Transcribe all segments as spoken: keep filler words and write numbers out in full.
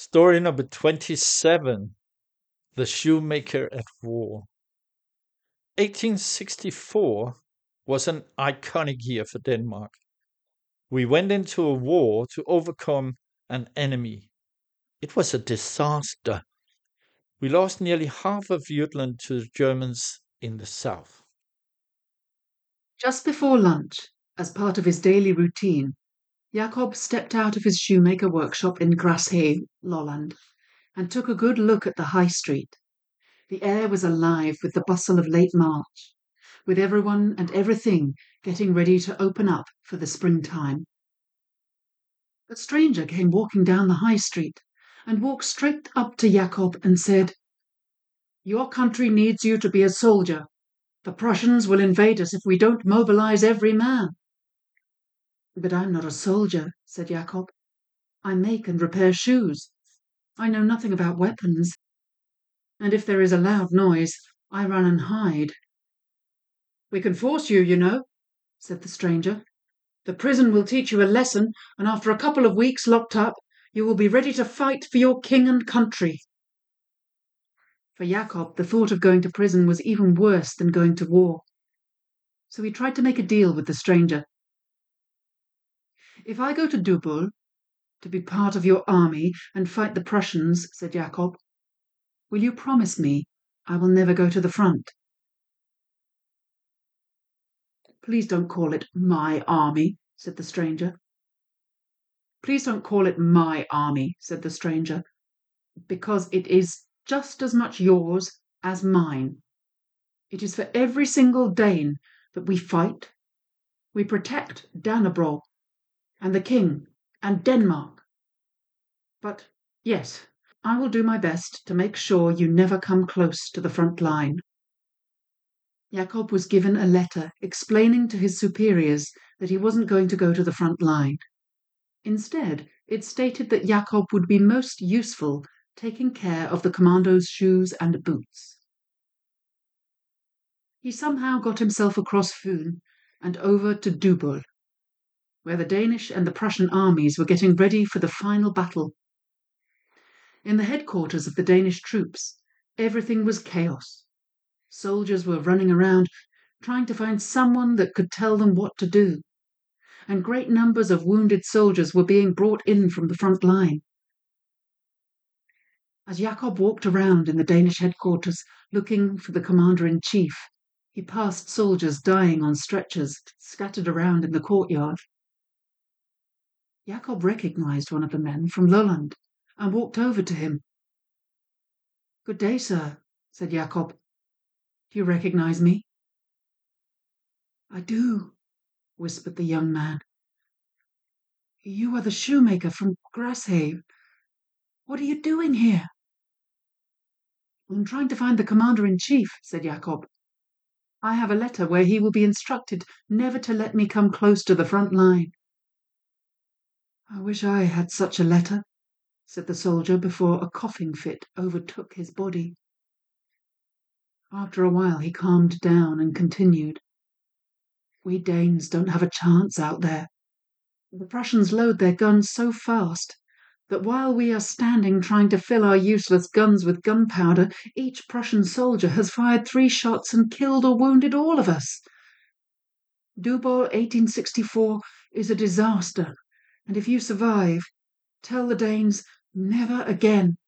Story number twenty-seven. The Shoemaker at War. eighteen sixty-four was an iconic year for Denmark. We went into a war to overcome an enemy. It was a disaster. We lost nearly half of Jutland to the Germans in the south. Just before lunch, as part of his daily routine, Jacob stepped out of his shoemaker workshop in Grashave, Lolland, and took a good look at the high street. The air was alive with the bustle of late March, with everyone and everything getting ready to open up for the springtime. A stranger came walking down the high street and walked straight up to Jacob and said, "Your country needs you to be a soldier. The Prussians will invade us if we don't mobilize every man." "But I'm not a soldier," said Jacob. "I make and repair shoes. I know nothing about weapons. And if there is a loud noise, I run and hide." "We can force you, you know," said the stranger. "The prison will teach you a lesson, and after a couple of weeks locked up, you will be ready to fight for your king and country." For Jacob, the thought of going to prison was even worse than going to war. So he tried to make a deal with the stranger. "If I go to Dubul, to be part of your army and fight the Prussians," said Jacob, "will you promise me I will never go to the front?" "Please don't call it my army," said the stranger. "Please don't call it my army," said the stranger, "because it is just as much yours as mine. It is for every single Dane that we fight. We protect Dannebrog and the king and Denmark. But yes, I will do my best to make sure you never come close to the front line." Jacob was given a letter explaining to his superiors that he wasn't going to go to the front line. Instead, it stated that Jacob would be most useful taking care of the commando's shoes and boots. He somehow got himself across Fyn and over to Dubul, where the Danish and the Prussian armies were getting ready for the final battle. In the headquarters of the Danish troops, everything was chaos. Soldiers were running around trying to find someone that could tell them what to do, and great numbers of wounded soldiers were being brought in from the front line. As Jacob walked around in the Danish headquarters looking for the commander-in-chief, he passed soldiers dying on stretchers scattered around in the courtyard. Jacob recognized one of the men from Lolland and walked over to him. "Good day, sir," said Jacob. "Do you recognize me?" "I do," whispered the young man. "You are the shoemaker from Grashave. What are you doing here?" "I'm trying to find the commander-in-chief," said Jacob. "I have a letter where he will be instructed never to let me come close to the front line." "I wish I had such a letter," said the soldier before a coughing fit overtook his body. After a while he calmed down and continued. "We Danes don't have a chance out there. The Prussians load their guns so fast that while we are standing trying to fill our useless guns with gunpowder, each Prussian soldier has fired three shots and killed or wounded all of us. Dubul eighteen sixty-four is a disaster, and if you survive, tell the Danes never again."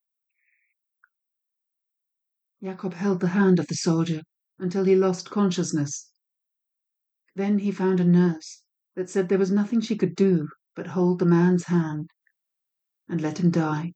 Jacob held the hand of the soldier until he lost consciousness. Then he found a nurse that said there was nothing she could do but hold the man's hand and let him die.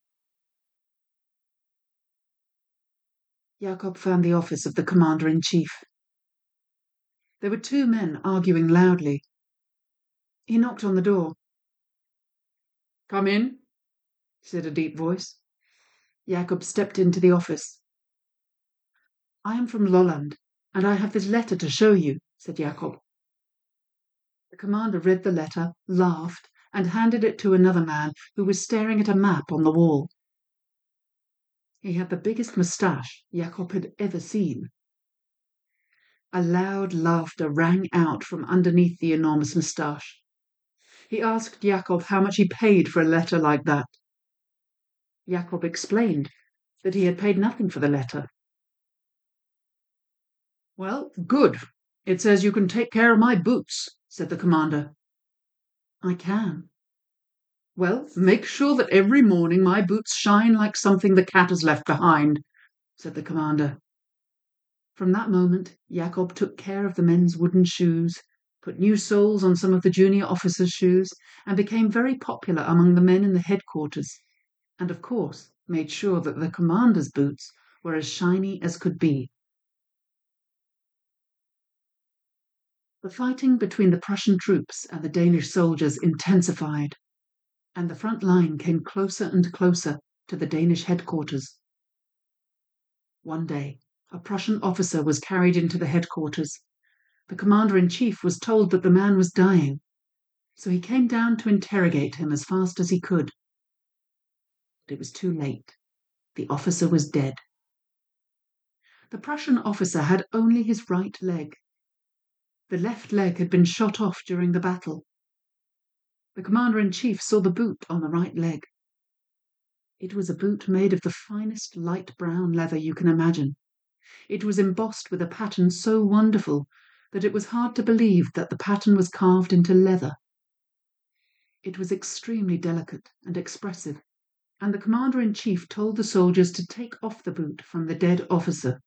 Jacob found the office of the commander-in-chief. There were two men arguing loudly. He knocked on the door. "Come in," said a deep voice. Jacob stepped into the office. "I am from Lolland, and I have this letter to show you," said Jacob. The commander read the letter, laughed, and handed it to another man who was staring at a map on the wall. He had the biggest moustache Jacob had ever seen. A loud laughter rang out from underneath the enormous moustache. He asked Jacob how much he paid for a letter like that. Jacob explained that he had paid nothing for the letter. "Well, good. It says you can take care of my boots," said the commander. "I can." "Well, make sure that every morning my boots shine like something the cat has left behind," said the commander. From that moment, Jacob took care of the men's wooden shoes, put new soles on some of the junior officers' shoes, and became very popular among the men in the headquarters, and of course made sure that the commander's boots were as shiny as could be. The fighting between the Prussian troops and the Danish soldiers intensified, and the front line came closer and closer to the Danish headquarters. One day, a Prussian officer was carried into the headquarters. The commander-in-chief was told that the man was dying, so he came down to interrogate him as fast as he could. But it was too late. The officer was dead. The Prussian officer had only his right leg. The left leg had been shot off during the battle. The commander-in-chief saw the boot on the right leg. It was a boot made of the finest light brown leather you can imagine. It was embossed with a pattern so wonderful that it was hard to believe that the pattern was carved into leather. It was extremely delicate and expressive, and the commander-in-chief told the soldiers to take off the boot from the dead officer.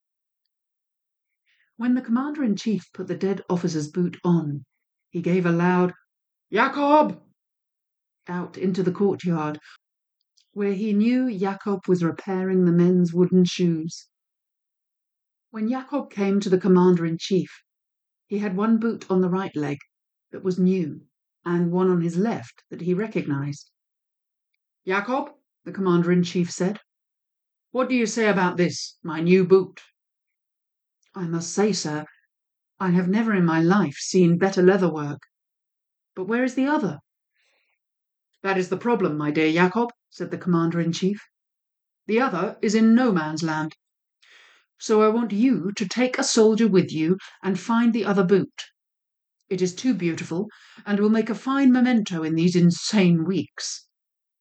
When the commander-in-chief put the dead officer's boot on, he gave a loud "Jacob!" out into the courtyard, where he knew Jacob was repairing the men's wooden shoes. When Jacob came to the commander-in-chief, he had one boot on the right leg that was new, and one on his left that he recognized. "Jacob," the commander-in-chief said, "what do you say about this, my new boot?" "I must say, sir, I have never in my life seen better leather work. But where is the other?" "That is the problem, my dear Jacob," said the commander-in-chief. "The other is in no man's land. So I want you to take a soldier with you and find the other boot. It is too beautiful, and will make a fine memento in these insane weeks."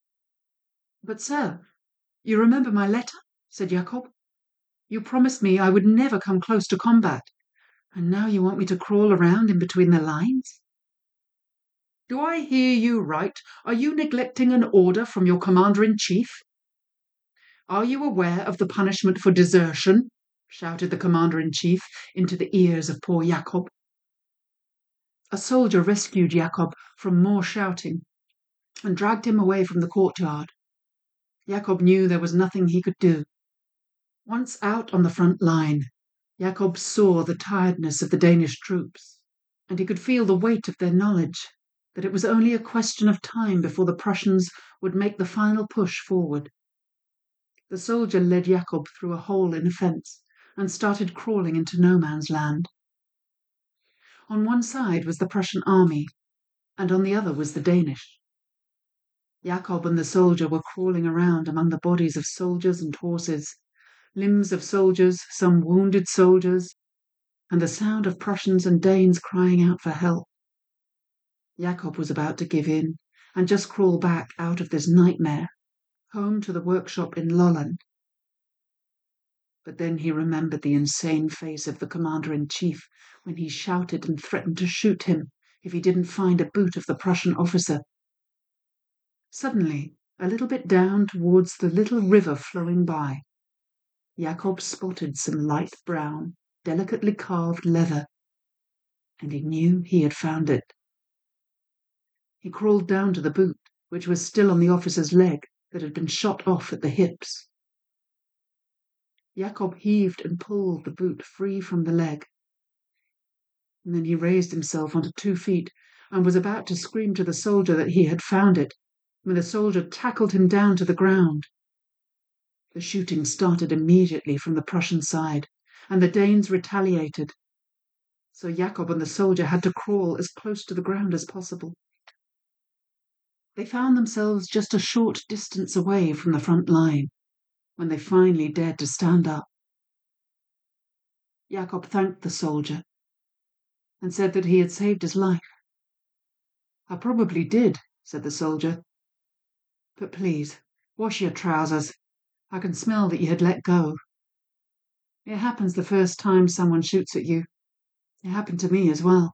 "But, sir, you remember my letter?" said Jacob. "You promised me I would never come close to combat, and now you want me to crawl around in between the lines." "Do I hear you right? Are you neglecting an order from your commander-in-chief?" "Are you aware of the punishment for desertion?" shouted the commander-in-chief into the ears of poor Jacob. A soldier rescued Jacob from more shouting and dragged him away from the courtyard. Jacob knew there was nothing he could do. Once out on the front line, Jacob saw the tiredness of the Danish troops, and he could feel the weight of their knowledge that it was only a question of time before the Prussians would make the final push forward. The soldier led Jacob through a hole in a fence and started crawling into no man's land. On one side was the Prussian army, and on the other was the Danish. Jacob and the soldier were crawling around among the bodies of soldiers and horses, limbs of soldiers, some wounded soldiers, and the sound of Prussians and Danes crying out for help. Jacob was about to give in and just crawl back out of this nightmare, home to the workshop in Lolland. But then he remembered the insane face of the commander-in-chief when he shouted and threatened to shoot him if he didn't find a boot of the Prussian officer. Suddenly, a little bit down towards the little river flowing by, Jacob spotted some light brown, delicately carved leather, and he knew he had found it. He crawled down to the boot, which was still on the officer's leg that had been shot off at the hips. Jacob heaved and pulled the boot free from the leg. And then he raised himself onto two feet and was about to scream to the soldier that he had found it, when the soldier tackled him down to the ground. The shooting started immediately from the Prussian side, and the Danes retaliated. So Jacob and the soldier had to crawl as close to the ground as possible. They found themselves just a short distance away from the front line when they finally dared to stand up. Jacob thanked the soldier and said that he had saved his life. "I probably did," said the soldier. "But please, Wash your trousers. I can smell that you had let go. It happens the first time someone shoots at you. It happened to me as well.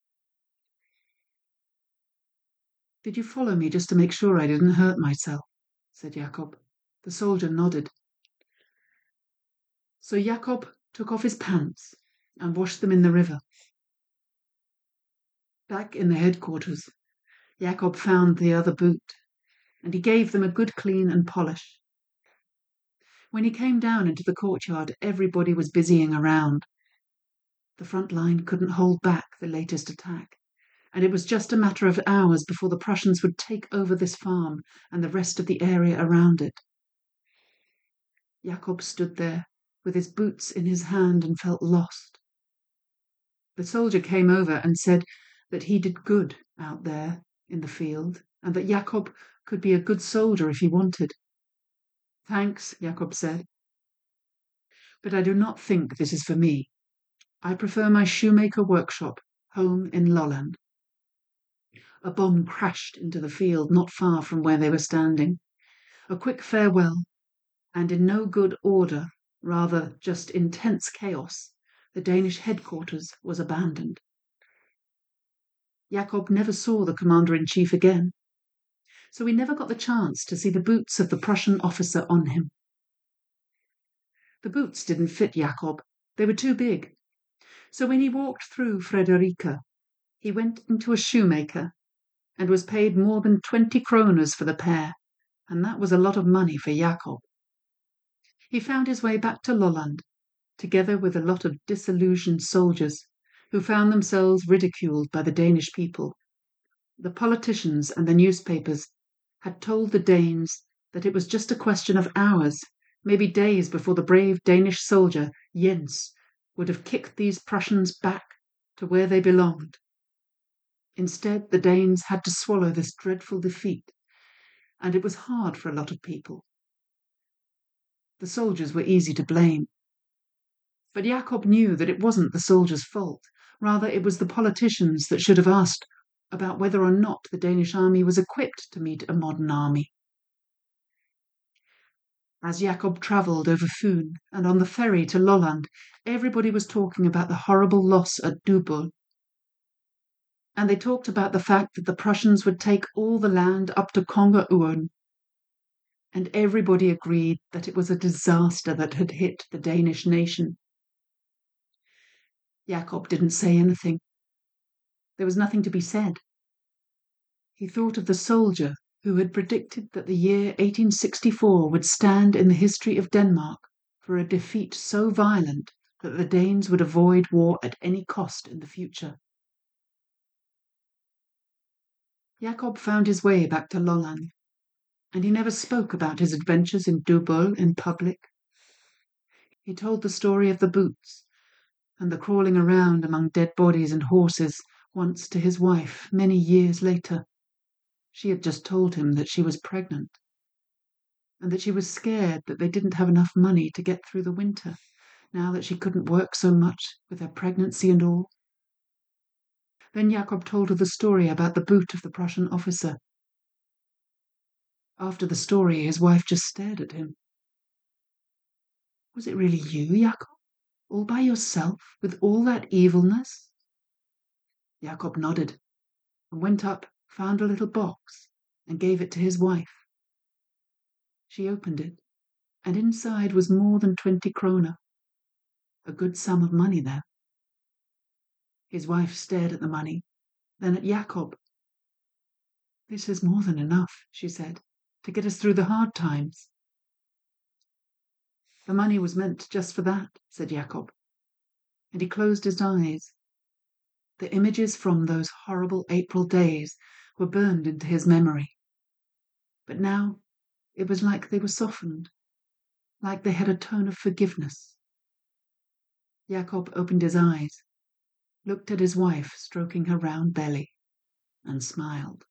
Did you follow me just to make sure I didn't hurt myself? Said Jacob. The soldier nodded. So Jacob took off his pants and washed them in the river. Back in the headquarters, Jacob found the other boot, and he gave them a good clean and polish. When he came down into the courtyard, everybody was busying around. The front line couldn't hold back the latest attack, and it was just a matter of hours before the Prussians would take over this farm and the rest of the area around it. Jacob stood there with his boots in his hand and felt lost. The soldier came over and said that he did good out there in the field, and that Jacob could be a good soldier if he wanted. Thanks, Jacob said, but I do not think this is for me. I prefer my shoemaker workshop home in Lolland. A bomb crashed into the field not far from where they were standing. A quick farewell, and in no good order, rather just intense chaos, the Danish headquarters was abandoned. Jacob never saw the commander-in-chief again, so he never got the chance to see the boots of the Prussian officer on him. The boots didn't fit Jacob. They were too big. So when he walked through Frederica, he went into a shoemaker and was paid more than twenty kroners for the pair, and that was a lot of money for Jacob. He found his way back to Lolland, together with a lot of disillusioned soldiers who found themselves ridiculed by the Danish people. The politicians and the newspapers had told the Danes that it was just a question of hours, maybe days, before the brave Danish soldier, Jens, would have kicked these Prussians back to where they belonged. Instead, the Danes had to swallow this dreadful defeat, and it was hard for a lot of people. The soldiers were easy to blame. But Jacob knew that it wasn't the soldiers' fault. Rather, it was the politicians that should have asked about whether or not the Danish army was equipped to meet a modern army. As Jacob travelled over Fyn and on the ferry to Lolland, everybody was talking about the horrible loss at Dubbo. And they talked about the fact that the Prussians would take all the land up to Kongeåen. And everybody agreed that it was a disaster that had hit the Danish nation. Jacob didn't say anything. There was nothing to be said. He thought of the soldier who had predicted that the year eighteen sixty-four would stand in the history of Denmark for a defeat so violent that the Danes would avoid war at any cost in the future. Jacob found his way back to Lolland, and he never spoke about his adventures in Dubbo in public. He told the story of the boots and the crawling around among dead bodies and horses once to his wife many years later. She had just told him that she was pregnant, and that she was scared that they didn't have enough money to get through the winter, now that she couldn't work so much with her pregnancy and all. Then Jacob told her the story about the boot of the Prussian officer. After the story, his wife just stared at him. Was it really you, Jacob? All by yourself, with all that evilness? Jacob nodded, and went up, found a little box, and gave it to his wife. She opened it, and inside was more than twenty kroner. A good sum of money then. His wife stared at the money, then at Jacob. This is more than enough, she said, to get us through the hard times. The money was meant just for that, said Jacob, and he closed his eyes. The images from those horrible April days were burned into his memory. But now it was like they were softened, like they had a tone of forgiveness. Jacob opened his eyes, looked at his wife stroking her round belly, and smiled.